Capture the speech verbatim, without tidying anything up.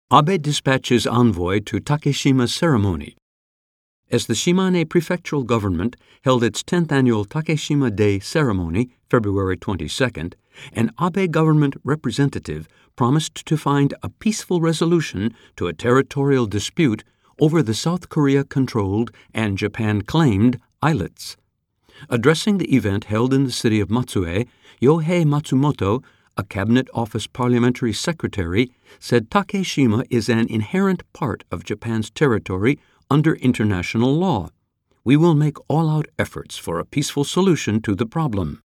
Abe dispatches envoy to Takeshima ceremony. As the Shimane prefectural government held its tenth annual Takeshima Day ceremony, February twenty-second, an Abe government representative promised to find a peaceful resolution to a territorial dispute over the South Korea-controlled and Japan-claimed islets. Addressing the event held in the city of Matsue, Yohei Matsumoto, a Cabinet Office parliamentary secretary, said Takeshima is an inherent part of Japan's territory under international law. We will make all-out efforts for a peaceful solution to the problem.